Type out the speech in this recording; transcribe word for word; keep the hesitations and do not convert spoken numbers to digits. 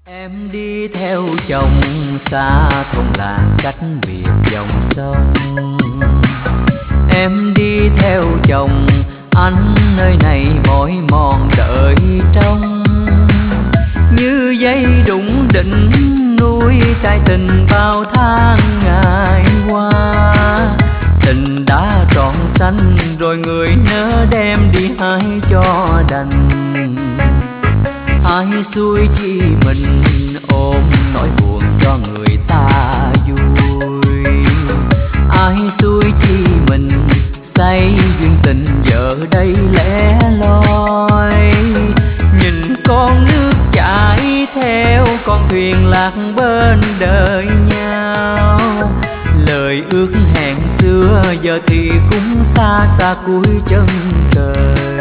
Em đi theo chồng xa thôn làng cách biệt dòng sông. Em đi theo chồng anh nơi này mỏi mòn đợi trông. Như dây đụng đỉnh nuôi trái tình bao tháng ngày qua. Tình đã trọn xanh rồi người nỡ đem đi hái cho đành. Ai xuôi chi mình ôm nỗi buồn cho người ta vui. Ai xuôi chi mình say duyên tình giờ đây lẻ loi. Nhìn con nước chảy theo con thuyền lạc bên đời nhau. Lời ước hẹn xưa giờ thì cũng xa xa cuối chân trời.